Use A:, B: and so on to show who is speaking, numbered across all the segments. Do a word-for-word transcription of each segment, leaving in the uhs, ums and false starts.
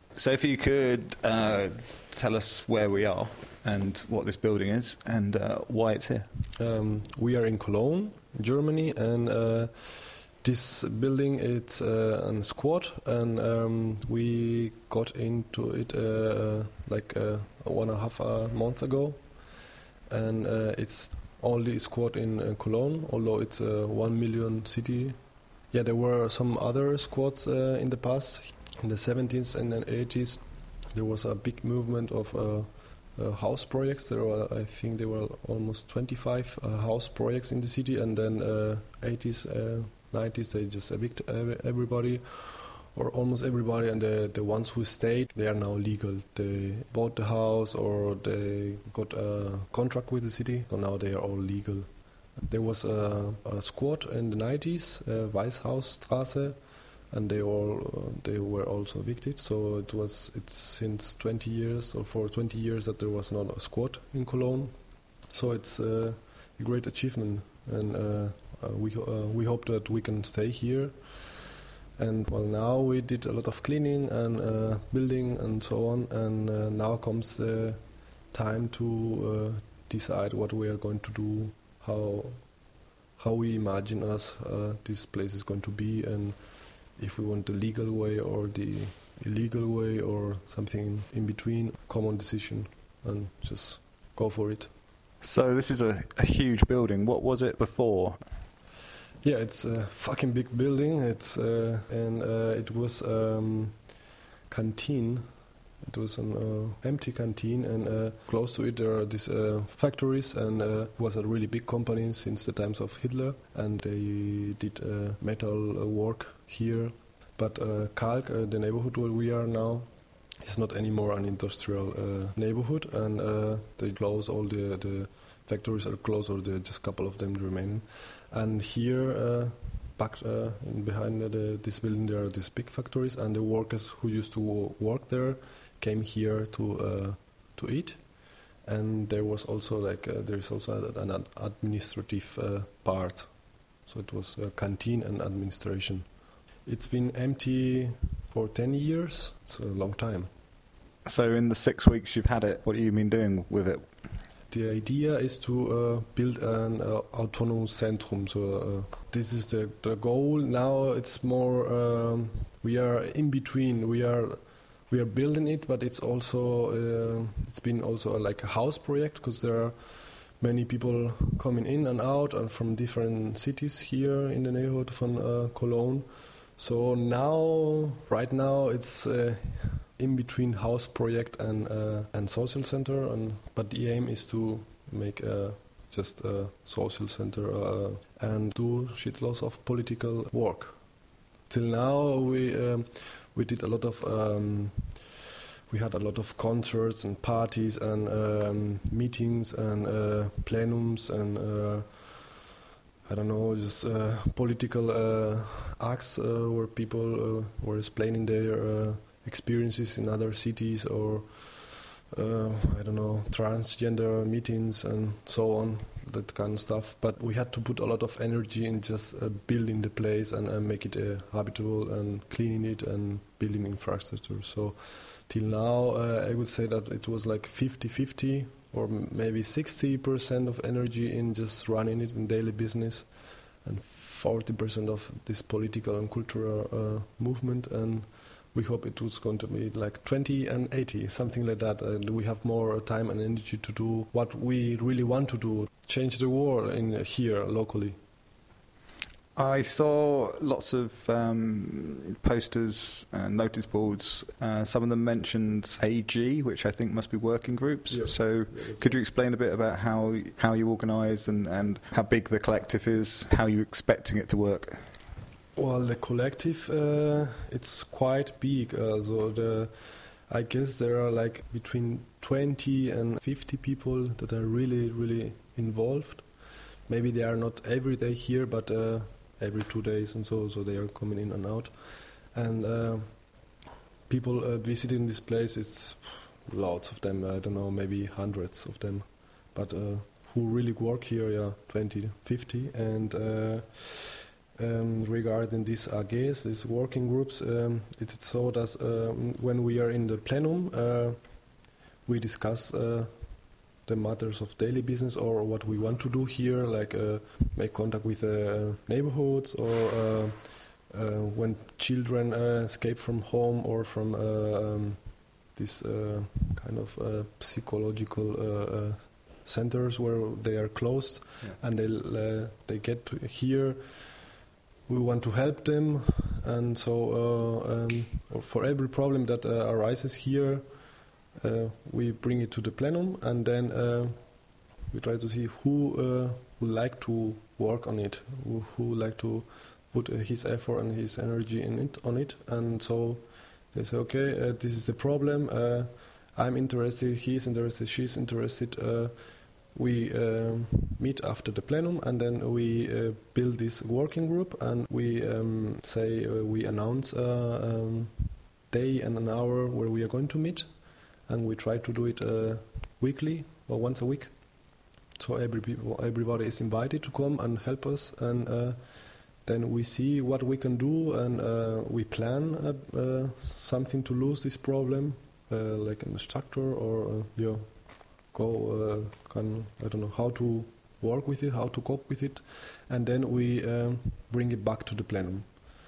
A: So if you could uh, tell us where we are and what this building is and uh, why it's here.
B: Um, we are in Cologne, Germany, and uh, this building it's uh, a squad, and um, we got into it uh, like uh, one and a half a month ago, and uh, it's only a squad in uh, Cologne, although it's a one million city. Yeah, there were some other squads uh, in the past. In the seventies and eighties, there was a big movement of uh, uh, house projects. There were, I think, there were almost twenty-five uh, house projects in the city, and then uh, eighties, uh, nineties, they just evicted everybody, or almost everybody. And the the ones who stayed, they are now legal. They bought the house or they got a contract with the city, so now they are all legal. There was a, a squad in the nineties, uh, Weißhausstraße. And they all uh, they were also evicted. So it was it's since twenty years or for twenty years that there was not a squad in Cologne. So it's uh, a great achievement, and uh, uh, we uh, we hope that we can stay here. And well, now we did a lot of cleaning and uh, building and so on. And uh, now comes the time to uh, decide what we are going to do, how how we imagine us uh, this place is going to be, and if we want the legal way or the illegal way or something in between, common decision, and just go for it.
A: So this is a, a huge building. What was it before?
B: Yeah, it's a fucking big building. It's uh, and uh, it was um, canteen. It was an uh, empty canteen, and uh, close to it there are these uh, factories, and uh, it was a really big company since the times of Hitler, and they did uh, metal uh, work here. But uh, Kalk, uh, the neighborhood where we are now, is not anymore an industrial uh, neighborhood, and uh, they close all the, the factories are closed, or there are just a couple of them remain. And here, uh, back uh, in behind the, this building, there are these big factories, and the workers who used to wo- work there came here to uh, to eat. And there was also like uh, there is also an ad- administrative uh, part, so it was a canteen and administration. It's been empty for ten years. It's a long time.
A: So in the six weeks you've had it, what have you been doing with it?
B: The idea is to uh, build an uh, autonomous centrum. So uh, this is the, the goal. Now it's more um, we are in between. We are we are building it, but it's also uh, it's been also like a house project, because there are many people coming in and out and from different cities here in the neighborhood from uh, Cologne. So now, right now, it's uh, in between house project and uh, and social center, and but the aim is to make uh, just a social center uh, and do shitloads of political work. Till now, we um, we did a lot of um, we had a lot of concerts and parties and um, meetings and uh, plenums and. Uh, I don't know, just uh, political uh, acts uh, where people uh, were explaining their uh, experiences in other cities, or uh, I don't know, transgender meetings and so on, that kind of stuff. But we had to put a lot of energy in just uh, building the place and uh, make it uh, habitable and cleaning it and building infrastructure. So till now, uh, I would say that it was like fifty-fifty. Or maybe sixty percent of energy in just running it in daily business, and forty percent of this political and cultural uh, movement. And we hope it was going to be like twenty and eighty, something like that. And we have more time and energy to do what we really want to do, change the world in here locally.
A: I saw lots of um, posters and notice boards. Uh, some of them mentioned A G, which I think must be working groups.
B: Yeah.
A: So
B: yeah,
A: could you explain a bit about how how you organise and, and how big the collective is, how you're expecting it to work?
B: Well, the collective, uh, it's quite big. Uh, so the, I guess there are like between twenty and fifty people that are really, really involved. Maybe they are not every day here, but uh, every two days and so, so they are coming in and out. And uh, people uh, visiting this place, it's lots of them, I don't know, maybe hundreds of them. But uh, who really work here, yeah, twenty, fifty. And uh, Um, regarding these A Gs, these working groups, um, it's so that um, when we are in the plenum, uh, we discuss uh, the matters of daily business or what we want to do here, like uh, make contact with uh, neighborhoods, or uh, uh, when children uh, escape from home or from uh, um, this uh, kind of uh, psychological uh, uh, centers where they are closed, yeah. and they uh, they get to here. We want to help them, and so uh, um, for every problem that uh, arises here, uh, we bring it to the plenum, and then uh, we try to see who uh, would like to work on it, who, who would like to put uh, his effort and his energy in it, on it, and so they say, okay, uh, this is the problem. Uh, I'm interested. He's interested. She's interested. Uh, We um, meet after the plenum, and then we uh, build this working group, and we um, say uh, we announce a uh, um, day and an hour where we are going to meet, and we try to do it uh, weekly or once a week. So every people, everybody is invited to come and help us, and uh, then we see what we can do, and uh, we plan uh, uh, something to lose this problem, uh, like an instructor or uh, yeah. Go, uh, can, I don't know how to work with it, how to cope with it, and then we um, bring it back to the plenum.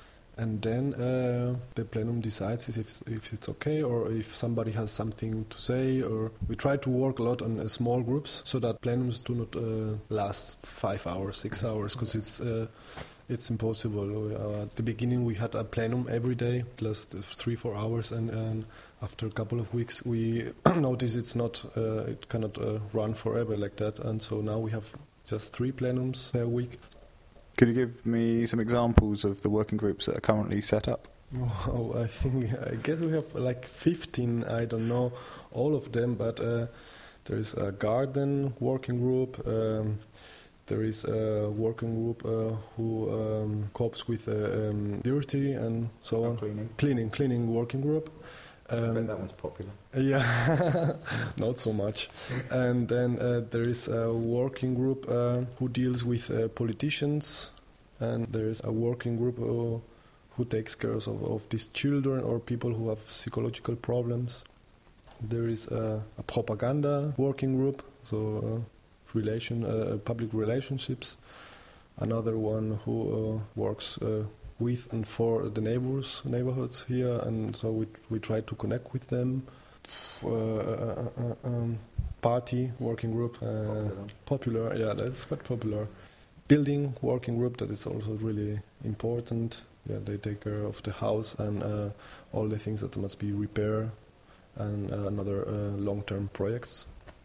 B: And then uh, the plenum decides if, if it's okay, or if somebody has something to say, or we try to work a lot on uh, small groups so that plenums do not uh, last five hours, six hours, because it's uh, it's impossible. Uh, at the beginning we had a plenum every day, last three, four hours, and, and after a couple of weeks we noticed it's not, uh, it cannot uh, run forever like that, and so now we have just three plenums per week.
A: Could you give me some examples of the working groups that are currently set up?
B: Wow, I think, I guess we have like fifteen, I don't know all of them, but uh, there is a garden working group, um, there is a working group uh, who um, copes with uh, um, dirty and so on.
A: Cleaning.
B: Cleaning, cleaning working group. Um,
A: I bet that one's popular.
B: Yeah, not so much. And then uh, there is a working group uh, who deals with uh, politicians, and there is a working group who, who takes care of, of these children or people who have psychological problems. There is a, a propaganda working group, so uh, relation, uh, public relationships. Another one who uh, works uh, with and for the neighbors, neighborhoods here, and so we we try to connect with them. Uh, uh, uh, um, party working group, uh, popular. popular, yeah, that's quite popular. Building working group, that is also really important. Yeah, they take care of the house and uh, all the things that must be repaired, and uh, another uh, long-term projects.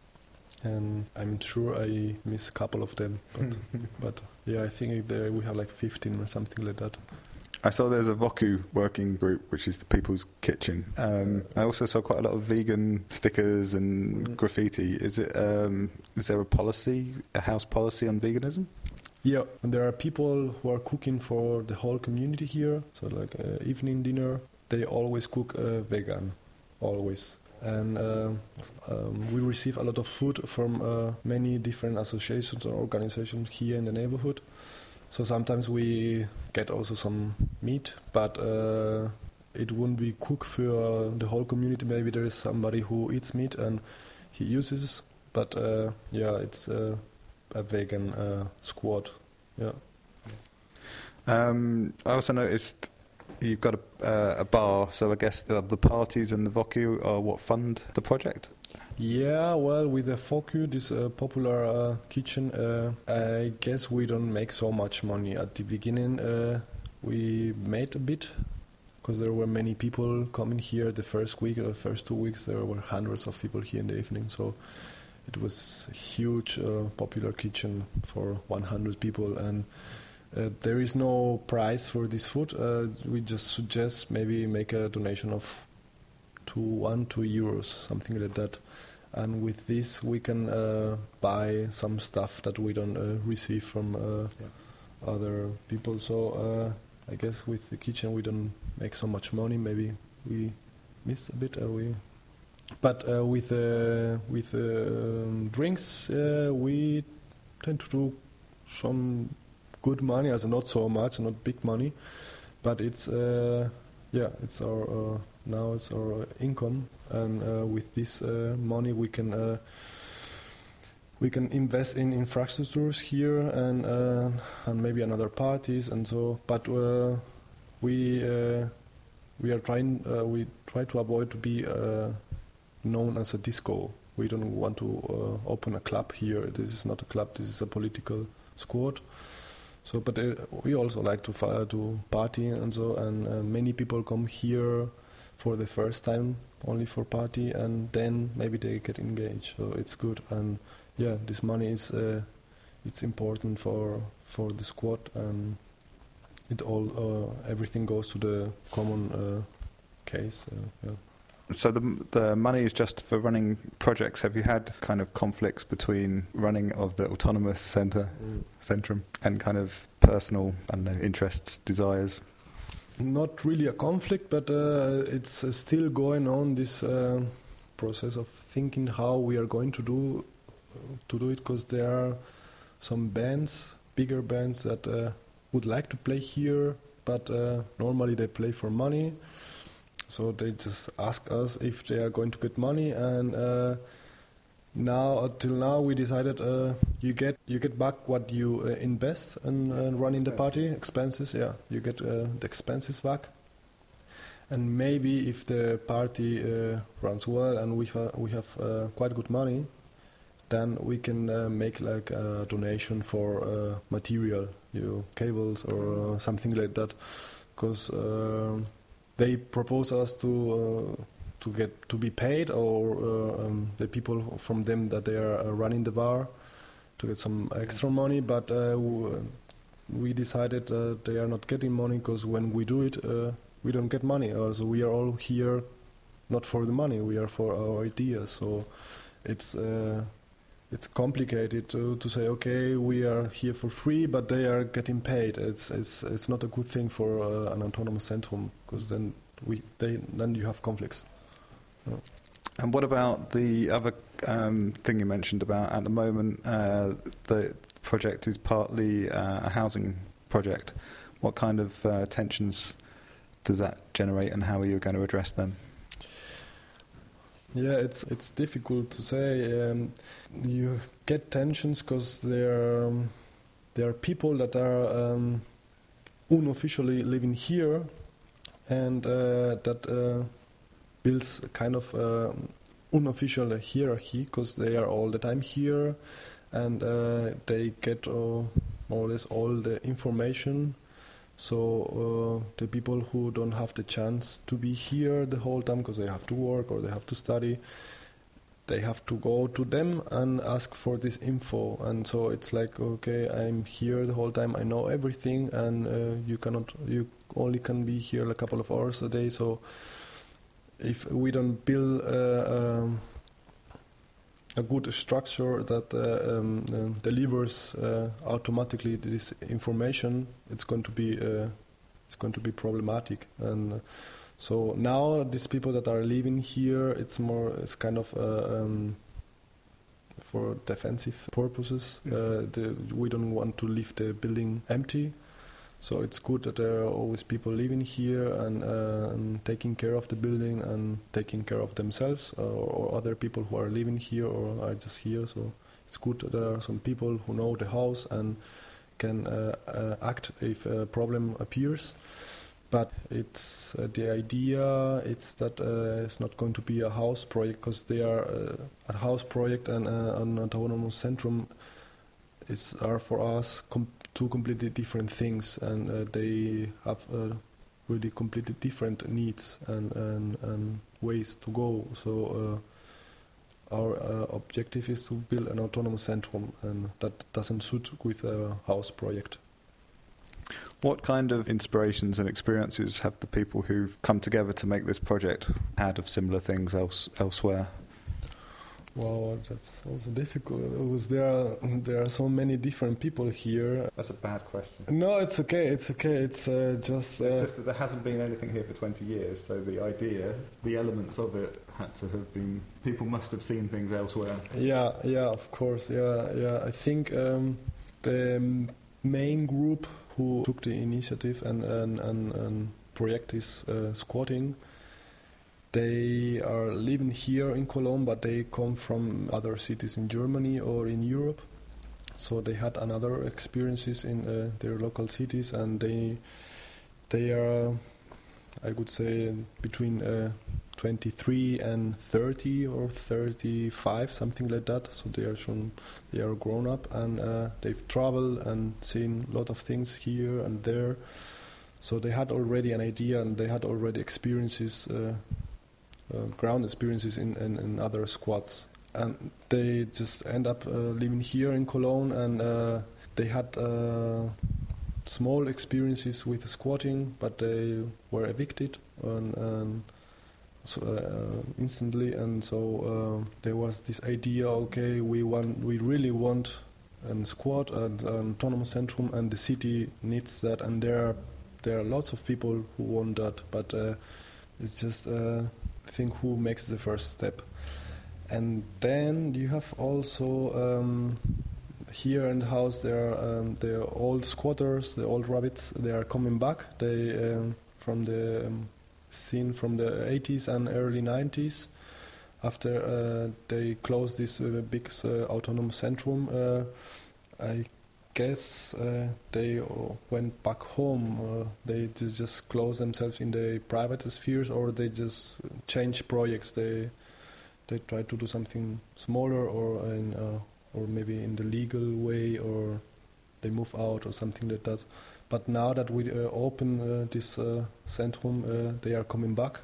B: And I'm sure I miss a couple of them, but, but yeah, I think there we have like fifteen or something like that.
A: I saw there's a Voku working group, which is the People's Kitchen. Um, I also saw quite a lot of vegan stickers and mm. graffiti. Is it? Um, is there a policy, a house policy on veganism?
B: Yeah, and there are people who are cooking for the whole community here. So like uh, evening dinner, they always cook uh, vegan, always. And uh, um, we receive a lot of food from uh, many different associations or organizations here in the neighborhood. So sometimes we get also some meat, but uh, it wouldn't be cooked for the whole community. Maybe there is somebody who eats meat and he uses, but uh, yeah, it's uh, a vegan uh, squad. Yeah.
A: Um, I also noticed you've got a, uh, a bar, so I guess the, the parties and the Voku are what fund the project?
B: Yeah, well, with the Voku, this uh, popular uh, kitchen, uh, I guess we don't make so much money. At the beginning, uh, we made a bit, because there were many people coming here the first week or the first two weeks. There were hundreds of people here in the evening, so it was a huge, uh, popular kitchen for one hundred people, and uh, there is no price for this food. Uh, we just suggest maybe make a donation of two, one, two euros, something like that. And with this, we can uh, buy some stuff that we don't uh, receive from uh, yeah. other people. So uh, I guess with the kitchen, we don't make so much money. Maybe we miss a bit. Uh, we, but uh, with uh, with uh, um, drinks, uh, we tend to do some good money, also not so much, not big money, but it's uh, yeah, it's our uh, now it's our income, and uh, with this uh, money we can uh, we can invest in infrastructures here and uh, and maybe another parties and so. But uh, we uh, we are trying uh, we try to avoid to be uh, known as a disco. We don't want to uh, open a club here. This is not a club. This is a political squad. So, but uh, we also like to uh, to party and so, and uh, many people come here for the first time only for party, and then maybe they get engaged. So it's good, and yeah, this money is uh, it's important for for the squad, and it all uh, everything goes to the common uh, case. Uh, yeah.
A: So the the money is just for running projects. Have you had kind of conflicts between running of the autonomous centre, mm. centrum, and kind of personal, I don't know, interests, desires?
B: Not really a conflict, but uh, it's uh, still going on, this uh, process of thinking how we are going to do to do it, because there are some bands, bigger bands that uh, would like to play here, but uh, normally they play for money. So they just ask us if they are going to get money, and uh, now until now we decided uh, you get you get back what you uh, invest in uh, running the party, expenses. Yeah, you get uh, the expenses back, and maybe if the party uh, runs well and we ha- we have uh, quite good money, then we can uh, make like a donation for uh, material, you know, cables or uh, something like that, because. Uh, They propose us to uh, to get to be paid, or uh, um, the people from them that they are uh, running the bar to get some extra money. But uh, w- we decided uh, they are not getting money, because when we do it, uh, we don't get money. Also, we are all here not for the money; we are for our ideas. So it's uh, it's complicated to to say, okay, we are here for free, but they are getting paid. It's it's it's not a good thing for uh, an autonomous centrum, because then we they then you have conflicts. Yeah.
A: And what about the other um, thing you mentioned about at the moment? Uh, the project is partly uh, a housing project. What kind of uh, tensions does that generate, and how are you going to address them?
B: Yeah, it's it's difficult to say. Um, you get tensions because there um, there are people that are um, unofficially living here, and uh, that uh, builds a kind of uh, unofficial hierarchy, because they are all the time here, and uh, they get uh, more or less all the information. So uh, the people who don't have the chance to be here the whole time because they have to work or they have to study, they have to go to them and ask for this info. And so it's like, okay, I'm here the whole time, I know everything, and uh, you cannot, you only can be here a couple of hours a day. So if we don't build uh, um, a good structure that uh, um, uh, delivers uh, automatically this information, it's going to be uh, it's going to be problematic. And uh, so now these people that are living here, it's more it's kind of uh, um, for defensive purposes. Uh, the, we don't want to leave the building empty. So it's good that there are always people living here and, uh, and taking care of the building and taking care of themselves, or, or other people who are living here or are just here. So it's good that there are some people who know the house and can uh, uh, act if a problem appears. But it's uh, the idea. It's that uh, it's not going to be a house project, because they are uh, a house project and uh, an autonomous centrum. It's are for us com- two completely different things, and uh, they have uh, really completely different needs and, and, and ways to go. So uh, our uh, objective is to build an autonomous centrum, and that doesn't suit with a house project.
A: What kind of inspirations and experiences have the people who've come together to make this project had of similar things else, elsewhere?
B: Wow, that's also difficult, because there are there are so many different people here.
A: That's a bad question.
B: No, it's okay. It's okay. It's uh, just. Uh,
A: it's just that there hasn't been anything here for twenty years, so the idea, the elements of it, had to have been. People must have seen things elsewhere.
B: Yeah, yeah, of course. Yeah, yeah. I think um, the um, main group who took the initiative and and and, and project is uh, squatting. They are living here in Cologne, but they come from other cities in Germany or in Europe. So they had another experiences in uh, their local cities, and they they are, I would say, between uh, twenty-three and thirty or thirty-five, something like that. So they are shown, they are grown up, and uh, they've traveled and seen a lot of things here and there. So they had already an idea, and they had already experiences, uh, uh, ground experiences in, in, in other squats. And they just end up uh, living here in Cologne, and uh, they had uh, small experiences with squatting, but they were evicted and, and so, uh, instantly. And so uh, there was this idea: okay, we want, we really want a squat and an autonomous centrum, and the city needs that. And there are there are lots of people who want that, but uh, it's just uh, I think who makes the first step. And then you have also um, here in the house there are um, the old squatters, the old rabbits. They are coming back. They um, from the um, scene from the eighties and early nineties. After uh, they closed this uh, big uh, autonomous centrum, uh, I guess uh, they went back home. Uh, they just closed themselves in the private spheres, or they just changed projects. They They try to do something smaller, or in, uh, or maybe in the legal way, or they move out, or something like that. But now that we uh, open uh, this uh, centrum, uh, they are coming back,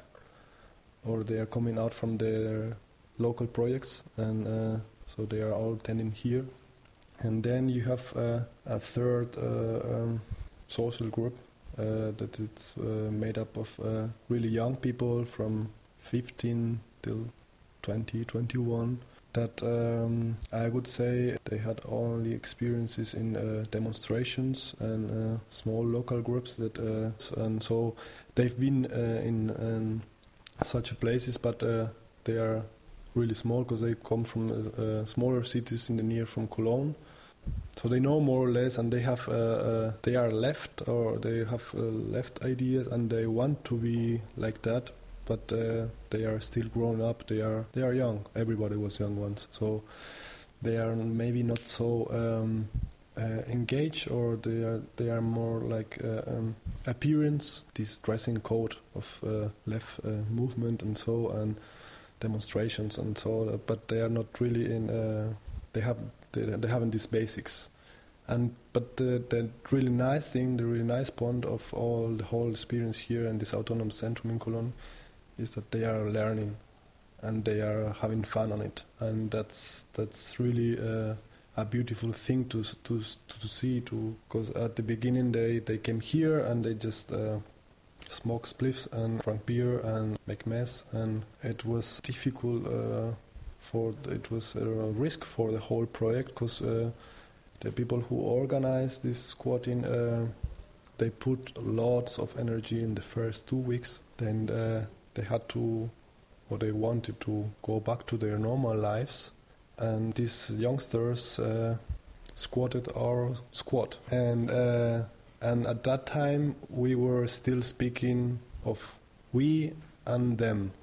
B: or they are coming out from their local projects, and uh, so they are all tending here. And then you have uh, a third uh, um, social group uh, that it's uh, made up of uh, really young people from fifteen till twenty, twenty-one, that um, I would say they had only experiences in uh, demonstrations and uh, small local groups. That uh, and so they've been uh, in um, such places, but uh, they are really small because they come from uh, smaller cities in the near from Cologne. So they know more or less, and they have uh, uh, they are left, or they have uh, left ideas, and they want to be like that. But uh, they are still grown up. They are they are young. Everybody was young once, so they are maybe not so um, uh, engaged, or they are they are more like uh, um, appearance. This dressing code of uh, left uh, movement and so, and demonstrations and so. But they are not really in. Uh, they have they, they haven't these basics. And but the, the really nice thing, the really nice point of all the whole experience here in this autonomous centrum in Cologne, is that they are learning and they are having fun on it, and that's that's really uh, a beautiful thing to to to see. To because at the beginning they, they came here and they just uh, smoke spliffs and drink beer and make mess, and it was difficult. Uh, for it was a risk for the whole project, because uh, the people who organized this squatting, uh, they put lots of energy in the first two weeks. Then uh, they had to, or they wanted to go back to their normal lives. And these youngsters uh, squatted our squat. And uh, and at that time we were still speaking of we and them.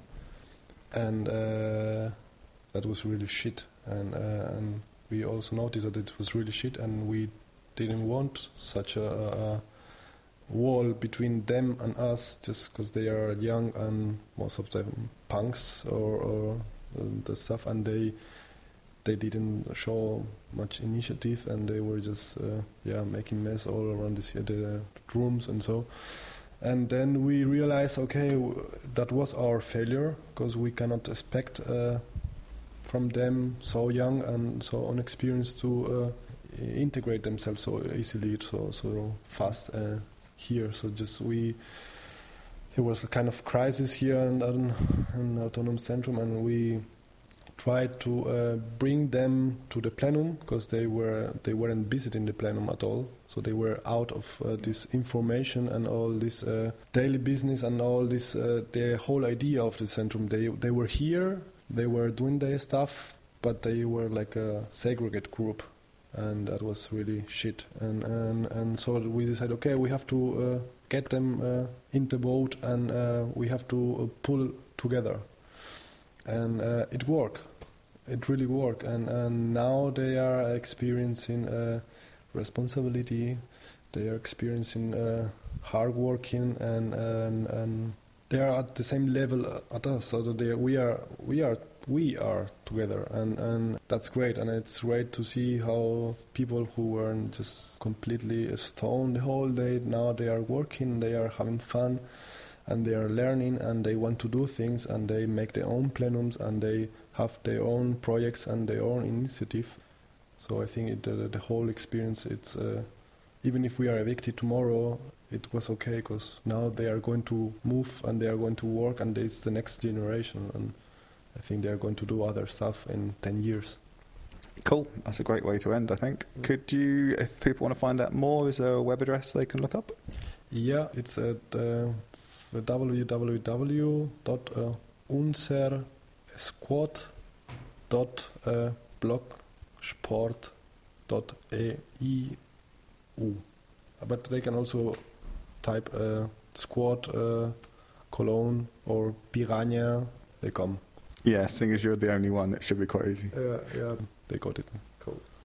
B: And uh, that was really shit. And uh, and we also noticed that it was really shit, and we didn't want such a, a wall between them and us, just because they are young and most of them punks or, or uh, the stuff, and they they didn't show much initiative, and they were just uh, yeah making mess all around this, the rooms and so. And then we realized, okay, w- that was our failure, because we cannot expect uh, from them so young and so unexperienced to uh, integrate themselves so easily, so so fast uh, here. So just we, there was a kind of crisis here in, in, in Autonomous Centrum, and we tried to uh, bring them to the plenum, because they were they weren't visiting the plenum at all. So they were out of uh, this information and all this uh, daily business and all this uh, the whole idea of the Centrum. They they were here. They were doing their stuff, but they were like a segregated group. and that was really shit. And and, and so we decided, okay, we have to uh, get them uh, in the boat, and uh, we have to uh, pull together. And uh, it worked. It really worked. And, and now they are experiencing uh, responsibility. They are experiencing uh, hard working, and, and and they are at the same level at us. So that they, we are we are we are together, and, and that's great. And it's great to see how people who were just completely stoned the whole day, now they are working, they are having fun, and they are learning, and they want to do things, and they make their own plenums, and they have their own projects and their own initiative. So I think it, uh, the whole experience, it's uh, even if we are evicted tomorrow, it was okay, because now they are going to move and they are going to work, and it's the next generation, and I think they are going to do other stuff in ten years.
A: Cool. That's a great way to end, I think. Mm. Could you, if people want to find out more, is there a web address they can look up?
B: Yeah, it's at uh, w w w dot unser squad dot blogsport dot e u. But they can also type uh, squad uh, Cologne or Piranha, they come.
A: Yeah, seeing as you're the only one, it should be quite easy.
B: Yeah, yeah, they got it. Cool.